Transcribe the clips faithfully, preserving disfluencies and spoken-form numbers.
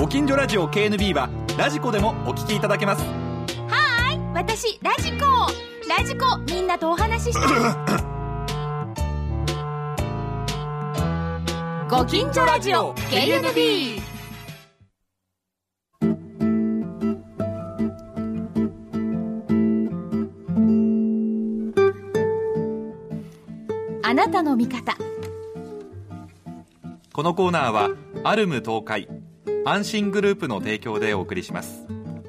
ご近所ラジオ ケーエヌビー はラジコでもお聞きいただけます。 はーい、私ラジコラジコみんなとお話ししてご近所ラジオ ケーエヌビー。あなたの味方。 このコーナーはアルム東海安心グループの提供でお送りします。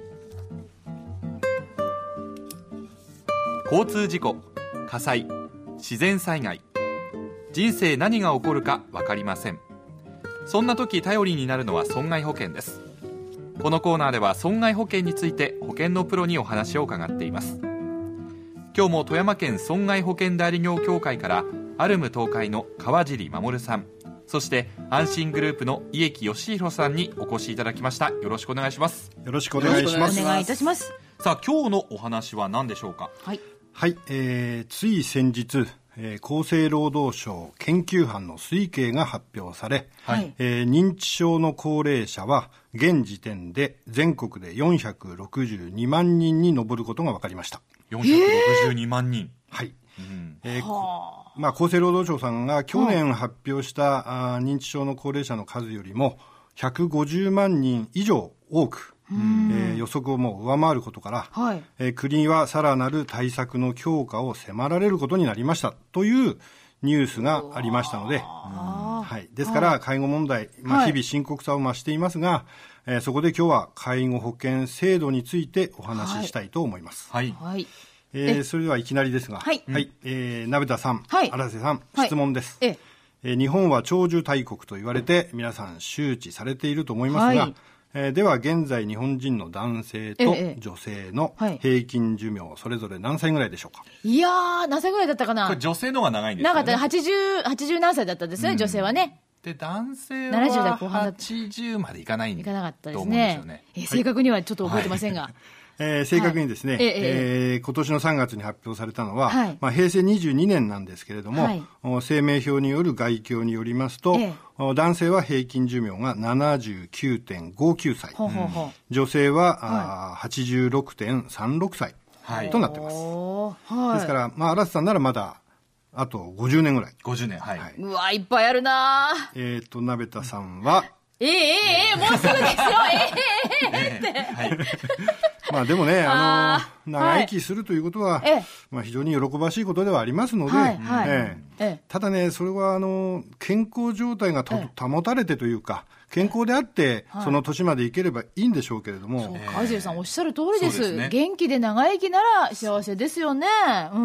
交通事故、火災、自然災害、人生何が起こるか分かりません。そんな時頼りになるのは損害保険です。このコーナーでは損害保険について保険のプロにお話を伺っています。今日も富山県損害保険代理業協会からアルム東海の川尻守さん、そして安心グループの家木義弘さんにお越しいただきました。よろしくお願いします。 よろしくお願いします。 お願いいたします。 さあ、今日のお話は何でしょうか。 はい、 はい、えー、つい先日、えー、厚生労働省研究班の推計が発表され、 はい、 えー、認知症の高齢者は現時点で全国でよんひゃくろくじゅうにまんにんに上ることが分かりました。 よんひゃくろくじゅうにまんにん、 はい、 うんえーまあ、厚生労働省さんが去年発表した、はい、あ認知症の高齢者の数よりもひゃくごじゅうまんにん以上多く、えー、予測をもう上回ることから、はい、えー、国はさらなる対策の強化を迫られることになりましたというニュースがありましたので、はい、ですから介護問題、まあ、日々深刻さを増していますが、はい、えー、そこで今日は介護保険制度についてお話ししたいと思います。はい、はい、えー、それではいきなりですが、はい、はい、えー、鍋田さん、はい、荒瀬さん、はい、質問です。ええー、日本は長寿大国と言われて皆さん周知されていると思いますが、はい、えー、では現在日本人の男性と女性の平均寿命、それぞれ何歳ぐらいでしょうか。 いやー、何歳ぐらいだったかな。 これ女性の方が長いんですよね。 長かった、はちじゅう、はちじゅう何歳だったんですね、うん、女性はね。 で男性ははちじゅうまでいかないんだと思うんですよね。 えー、正確にはちょっと覚えてませんが、はい、 えー、正確にですね、はい、ええー、今年のさんがつに発表されたのは、はい、まあ、平成にじゅうにねんなんですけれども、はい、生命表による概況によりますと、ええ、男性は平均寿命が ななじゅうきゅうてんごきゅうさい、ほうほうほう、女性は、はい、はちじゅうろくてんさんろくさい、はい、となってます。はい、ですから、まあ、荒瀬さんならまだあとごじゅうねんぐらい。 ごじゅうねん、はい。 はい、うわ、いっぱいあるな。 えっと、鍋田さんは、 ええええええ、もうすぐですよ。ええええって。はい。 まあでもね、あの、長生きするということは、はい、まあ非常に喜ばしいことではありますので、はいはい、ええ、ただね、それはあの、健康状態がと、ええ、保たれてというか、健康であって、はい、その年まで生ければいいんでしょうけれども。 そう、川尻さんおっしゃる通りです。ですね、元気で長生きなら幸せですよね。うん。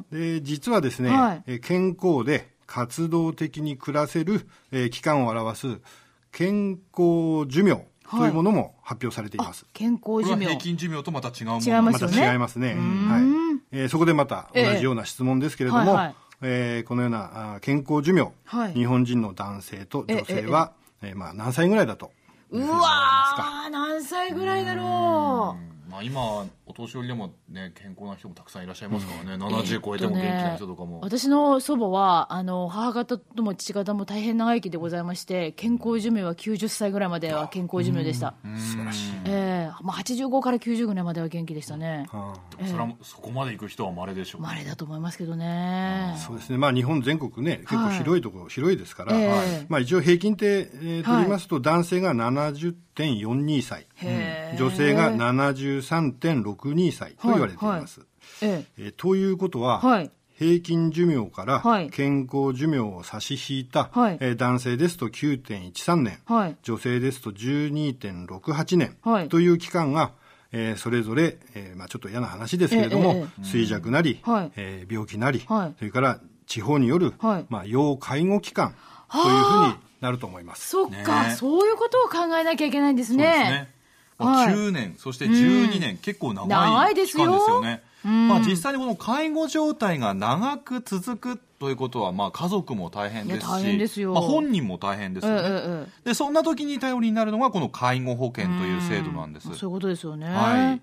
で、実はですね、はい、健康で活動的に暮らせる、えー、期間を表す健康寿命というものも発表されています。はい、 健康寿命。 平均寿命とまた違うもの。 違いますよね。 また違いますね。はい。えー、そこでまた同じような質問ですけれども、えーはいはい、えー、このような健康寿命、はい、日本人の男性と女性は、えーえーえー、まあ何歳ぐらいだというふうに思いますか。 うわー、何歳ぐらいだろう。 まあ、今お年寄りでも、ね、健康な人もたくさんいらっしゃいますからね、うん、ななじゅう超えても元気な人とかも、 えーね、私の祖母はあの母方とも父方も大変長生きでございまして、健康寿命はきゅうじゅっさいぐらいまでは健康寿命でした。 素晴らしい、 えーまあ、はちじゅうごからきゅうじゅうぐらいまでは元気でしたね。 でもそれはそこまで行く人は稀でしょう。 稀だと思いますけどね。 そうですね、まあ、日本全国ね結構広いところ、はい、広いですから、えーまあ、一応平均って、えー、取りますと、はい、男性が ななじゅってんよんにさい、女性が ななじゅうさんてんろくにさいと言われています。はいはい、えー、ということは、はい、平均寿命から健康寿命を差し引いた、はい、えー、男性ですと きゅうてんいちさんねん、はい、女性ですと じゅうにてんろくはちねん、はい、という期間が、えー、それぞれ、えーまあ、ちょっと嫌な話ですけれども、えーえー、衰弱なり、はい、えー、病気なり、はい、それから地方による、はい、まあ、要介護期間というふうになると思います。 そっか、ね、そういうことを考えなきゃいけないんですね。 そうですね、まあ、きゅうねん、そしてじゅうにねん、うん、結構長い期間ですよね。まあ、実際にこの介護状態が長く続くということは、まあ、家族も大変ですし、 大変ですよ、 まあ、本人も大変ですよね。えええ、でそんな時に頼りになるのがこの介護保険という制度なんです。 そういうことですよね。 はい、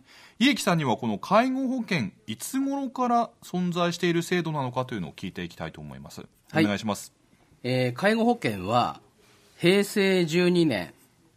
家木さんにはこの介護保険いつ頃から存在している制度なのかというのを聞いていきたいと思います。お願いします。 はい、えー、介護保険はへいせいじゅうにねん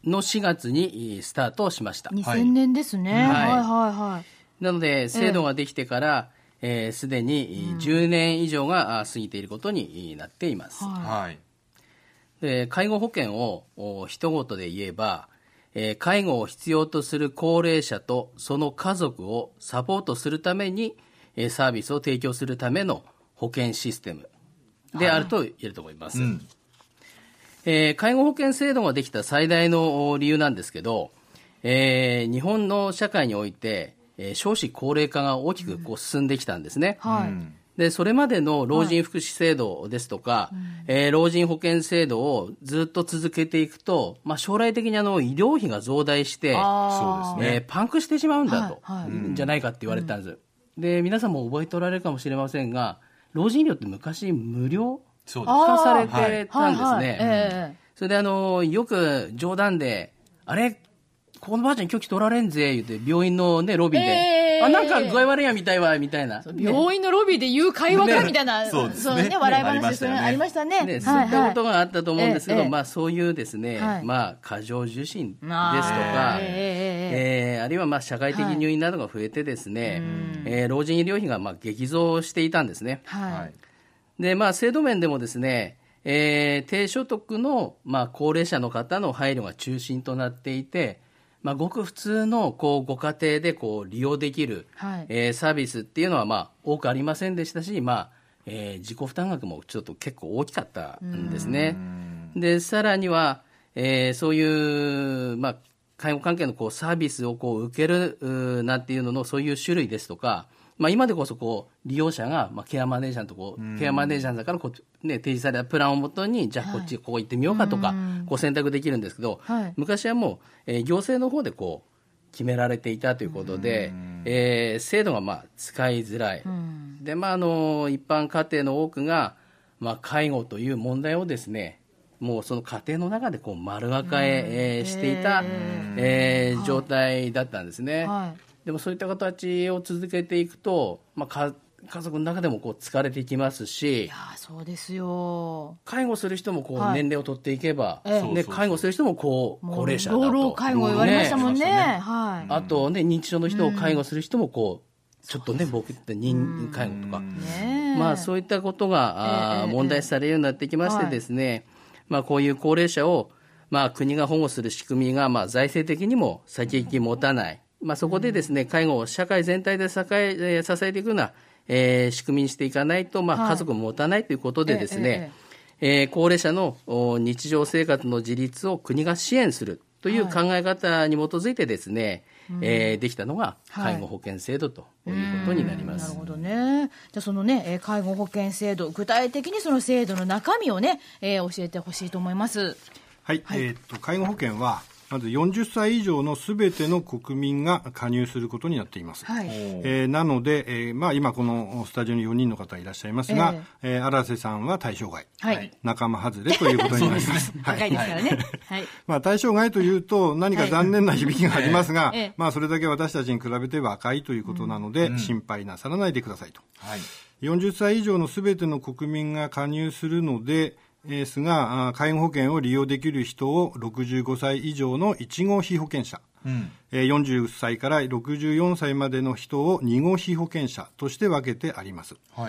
のしがつにスタートしました。 にせんねんですね。はい、はいはいはいなので制度ができてからすで、えー、にじゅうねん以上が過ぎていることになっています。 はい、 で介護保険を一言で言えば、えー、介護を必要とする高齢者とその家族をサポートするために、えー、サービスを提供するための保険システムであると言えると思います。はいうんえー、介護保険制度ができた最大の理由なんですけど、えー、日本の社会において、えー、少子高齢化が大きくこう進んできたんですね。 うんはいでそれまでの老人福祉制度ですとか、はいえー、老人保険制度をずっと続けていくと、まあ、将来的にあの医療費が増大してそうですね、えー、パンクしてしまうんだと、はいはい、じゃないかって言われたんです、うん、で皆さんも覚えておられるかもしれませんが老人医療って昔無料化されてたんですね。それであのよく冗談であれここのばあちゃん今日来ておられんぜ言って病院の、ね、ロビーで、えー、あなんか具合悪いやみたいわみたいな、 ね、病院のロビーで言う会話か、ね、みたいな、 そうですね、 そうね笑い話ですね、ありましたね。 ねそういったことがあったと思うんですけど、はいはいまあ、そういうですね、はいまあ、過剰受診ですとか、えーえー、あるいはまあ社会的入院などが増えてですね、はいえー、老人医療費がまあ激増していたんですね。はいでまあ、制度面でもですねえー、低所得の、まあ、高齢者の方の配慮が中心となっていて、まあ、ごく普通のこうご家庭でこう利用できる、はいえー、サービスっていうのはまあ多くありませんでしたし、まあえー、自己負担額もちょっと結構大きかったんですね。でさらには、えー、そういう、まあ、介護関係のこうサービスをこう受けるなんていうののそういう種類ですとか、まあ、今でこそこう利用者が、まあ、ケアマネージャーとこうケアマネージャーさんからこう、ね、提示されたプランをもとにじゃあこっちここ行ってみようかとか、はい、こう選択できるんですけど、はい、昔はもう、えー、行政の方でこう決められていたということで、えー、制度がまあ使いづらいで、まあ、あの一般家庭の多くが、まあ、介護という問題をですねもうその家庭の中でこう丸がかえ、えー、していた、えー、状態だったんですね。はいでもそういった形を続けていくと、まあ、か家族の中でもこう疲れていきますし、 いやそうですよ介護する人もこう年齢を取っていけば、 はいね、介護する人もこう高齢者だと老老介護言われましたもんね、ねはい、 あと、ね、認知症の人を介護する人もこうちょっとね僕って認介護とか、ねまあ、そういったことが、えー、問題視されるようになってきましてですね、はいまあ、こういう高齢者を、まあ、国が保護する仕組みが、まあ、財政的にも先行き持たない、まあ、そこでですね介護を社会全体で支え、支えていくような、えー、仕組みにしていかないと、まあ、家族も持たないということでですね、はいえええー、高齢者の日常生活の自立を国が支援するという考え方に基づいてですね、はいえー、できたのが介護保険制度ということになります。 なるほどね。じゃあそのね介護保険制度具体的にその制度の中身をね、えー、教えてほしいと思います。 はい、はいえー、っと介護保険はまずよんじゅっさい以上のすべての国民が加入することになっています。はいえー、なので、えーまあ、今このスタジオによにんの方いらっしゃいますが、えーえー、荒瀬さんは対象外、はい、仲間外れということになります。 高いですからね。はいまあ、対象外というと何か残念な響きがありますが、はいまあ、それだけ私たちに比べて若いということなので、うん、心配なさらないでくださいと。はい、よんじゅっさい以上のすべての国民が加入するのでですが、介護保険を利用できる人をろくじゅうごさい以上のいち号被保険者、うん、よんじゅっさいからろくじゅうよんさいまでの人をに号被保険者として分けてあります。はい、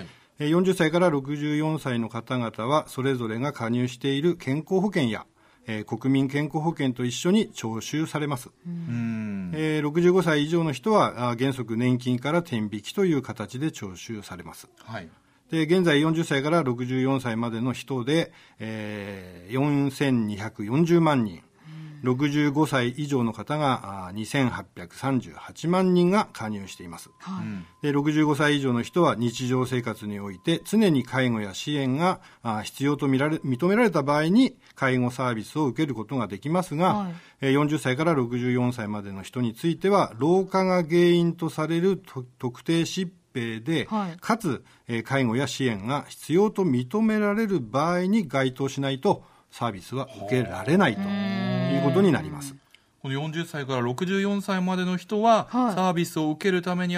よんじゅっさいからろくじゅうよんさいの方々はそれぞれが加入している健康保険や国民健康保険と一緒に徴収されます。うんえー、ろくじゅうごさい以上の人は原則年金から天引きという形で徴収されます。はいで現在よんじゅっさいからろくじゅうよんさいまでの人で、えー、よんせんにひゃくよんじゅうまんにん、ろくじゅうごさい以上の方がにせんはっぴゃくさんじゅうはちまんにんが加入しています。はい、でろくじゅうごさい以上の人は日常生活において常に介護や支援が必要と見られ認められた場合に介護サービスを受けることができますが、はい、よんじゅっさいからろくじゅうよんさいまでの人については老化が原因とされる特定疾病で、はい、かつ、えー、介護や支援が必要と認められる場合に該当しないとサービスは受けられないということになります。 このよんじゅっさいからろくじゅうよんさいまでの人は、はい、サービスを受けるためにあたって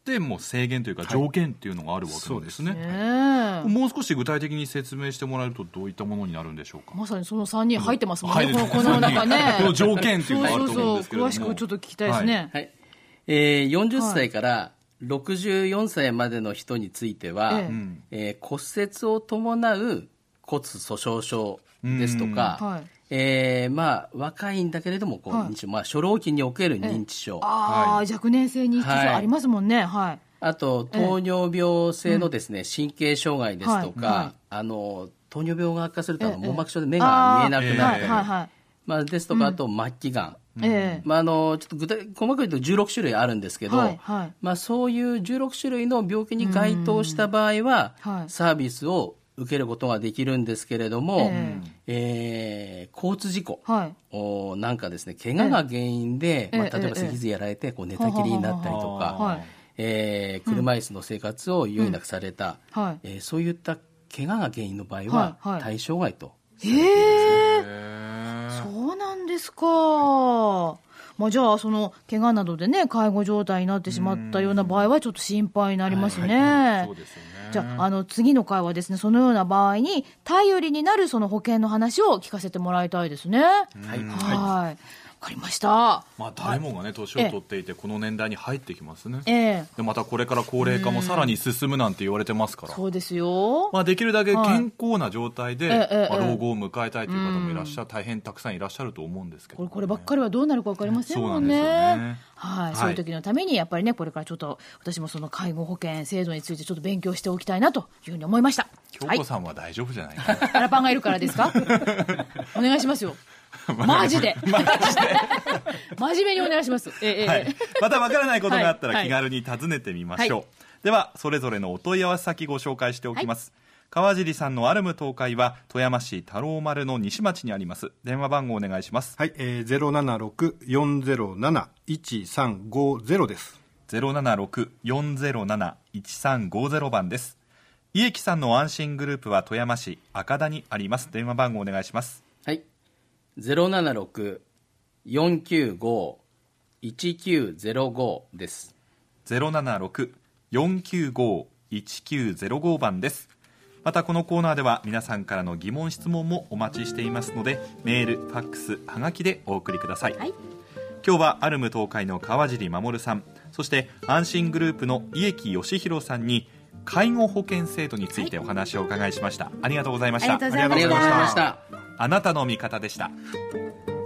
しても制限というか条件っていうのがあるわけなんですね、 はい、 もう少し具体的に説明してもらえるとどういったものになるんでしょうか。 まさにそのさんにん入ってますもんね、 はい、 このこの中ねこの条件っていうのがあると思うんですけれども、 そうそうそう詳しくちょっと聞きたいですね、 はいはい、えー、よんじゅっさいからろくじゅうよんさいまでの人については、えええー、骨折を伴う骨粗鬆症ですとか、はい、えーまあ、若いんだけれどもこう、はい、まあ、初老期における認知症、 あ、はい、若年性認知症ありますもんね、はい、 あと糖尿病性のですね、神経障害ですとか、はいはい、あの糖尿病が悪化するとあの網膜症で目が見えなくなったり、はいはい、まあ、ですとか、あと末期がん、うん、まあ、あのちょっと具体細かく言うとじゅうろくしゅるいあるんですけど、はいはい、まあ、そういうじゅうろくしゅるいの病気に該当した場合は、はい、サービスを受けることができるんですけれども、えーえー、交通事故、はい、おなんかですね、怪我が原因で、えーまあ、例えば脊髄やられてこう寝たきりになったりとか、はい、えー、車椅子の生活を余儀なくされた、うんはい、えー、そういった怪我が原因の場合は、はいはい、対象外とされていますね。 えー、そうなんですか。まあ、じゃあその怪我などでね介護状態になってしまったような場合はちょっと心配になりますね、はいはい、そうですよね。じゃあ、あの次の回はですねそのような場合に頼りになるその保険の話を聞かせてもらいたいですね。はい、はい、わかりました。 まあ、誰もがね年を取っていてこの年代に入ってきますね、ええ、でまたこれから高齢化もさらに進むなんて言われてますから、 そうですよ、 まあ、できるだけ健康な状態で、はい、まあ、老後を迎えたいという方もいらっしゃる、大変たくさんいらっしゃると思うんですけど、ね、 これ、こればっかりはどうなるか分かりませんもんね。そうなんですよね、はいはい、そういう時のためにやっぱりねこれからちょっと私もその介護保険制度についてちょっと勉強しておきたいなというふうに思いました。 京子さんは大丈夫じゃないかな、 アラパンがいるからですかお願いしますよマジでマジで真面目にお願いします、ええ、 はい、またわからないことがあったら気軽に尋ねてみましょう、はいはい、ではそれぞれのお問い合わせ先ご紹介しておきます、はい、川尻さんのアルム東海は富山市太郎丸の西町にあります。電話番号お願いします。 はい、えー、ゼロななろく よんゼロなな いちさんごゼロです。 ゼロななろく よんゼロなな いちさんごゼロ番です。家木さんの安心グループは富山市赤田にあります。電話番号お願いします。 はい、ゼロななろく よんきゅうご いちきゅうゼロごです。 ゼロななろく よんきゅうご いちきゅうゼロご番です。またこのコーナーでは皆さんからの疑問質問もお待ちしていますので、メール、ファックス、はがきでお送りください、はい、今日はアルム東海の川尻守さん、そして安心グループの家木義弘さんに介護保険制度についてお話をお伺いしました、はい、ありがとうございました。 ありがとうございました。 あなたの味方でした。